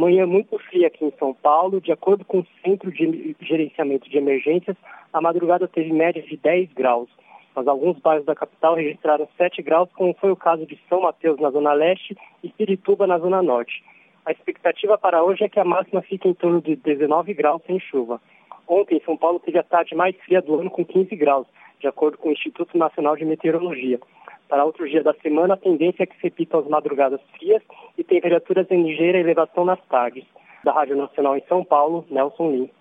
Manhã muito fria aqui em São Paulo. De acordo com o Centro de Gerenciamento de Emergências, a madrugada teve média de 10 graus. Mas alguns bairros da capital registraram 7 graus, como foi o caso de São Mateus, na Zona Leste, e Pirituba, na Zona Norte. A expectativa para hoje é que a máxima fique em torno de 19 graus sem chuva. Ontem, São Paulo teve a tarde mais fria do ano, com 15 graus, de acordo com o Instituto Nacional de Meteorologia. Para outros dias da semana, a tendência é que se repitam as madrugadas frias e temperaturas em ligeira elevação nas tardes. Da Rádio Nacional em São Paulo, Nelson Lins.